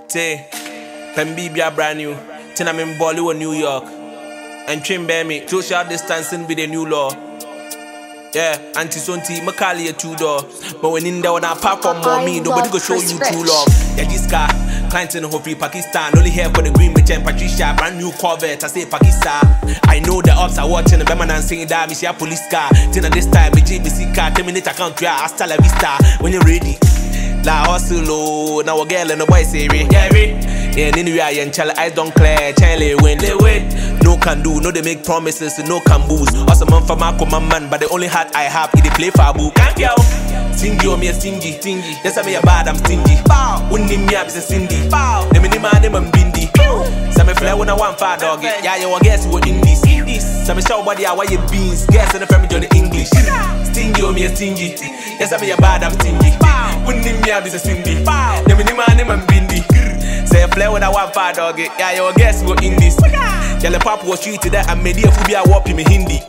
Say, Pembi be a brand new. Tina I'm in Bollywood, New York. And trim bear me, social distancing be the new law. Yeah, anti-sonti, Makali a 2-door. But when in there, when I pop on mommy, nobody go show you true love. Yeah, this car, clients in Hopefully Pakistan. Only here for the green bitch and Patricia. Brand new Corvette, I say Pakistan. I know the ops are watching the Beman and saying that, me see a police car. Tina this time, me JBC car, terminate account, yeah, hasta la vista. When you're ready. La hustle, now a girl and a boy say, yeah, anyway, I and Charlie, I don't clear, Charlie win, they win. No can do, no they make promises, no can boost. Also, man for my man, but the only heart I have is they play for a boo. Can't yo, stingy or me a stingy. Yes, I be a bad, I'm stingy. Wouldn't me up is a Cindy. Let me name my name and bindi. Some fly when I want far dog. Yeah, you guess what in this. Some show body, I wear your beans. Guess in the family, Johnny English. Stingy or me a stingy. Yes, I be a bad, I'm stingy. Wouldn't me up is a Cindy. Let me name my name and bindi. Say fly when I want far dog. Yeah, you guess what in this. Yeah, the pop was treated that and made a phobia warp in Hindi.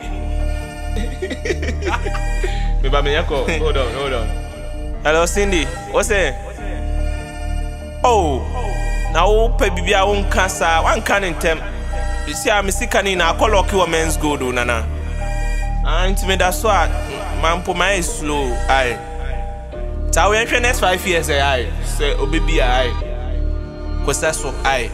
Hold on. Hello, Cindy. What's it? Oh, now baby, I won't cancer. One can in temp. You see, I'm sick and in a color you a men's go do, Nana. And me that's what man put my slow. Aye. So we enter next 5 years, aye. Say, oh baby, aye. Cause that's what aye.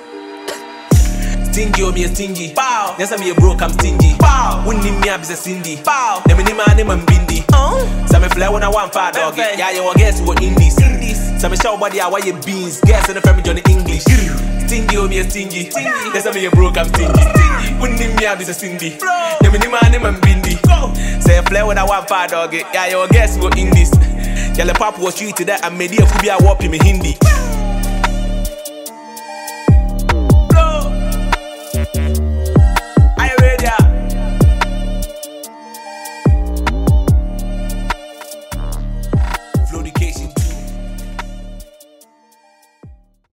Stingy or me a stingy. Bow. Yes, I'm a broke, I'm stingy. Bow. Wouldn't me up is a Cindy. Bow. Let me name my name and bindi. Some fly when I want far dog. Yeah, you guess what in this. Some show body, I wear your beans. Guess in the family, Johnny English. Stingy or me a stingy. Yes, I'm a broke, I'm stingy. Wouldn't me up is a Cindy. Let me name my name and bindi. Say fly when I want far dog. Yeah, you guess what in this. Yeah, the pop was treated that and made a phobia warp in Hindi.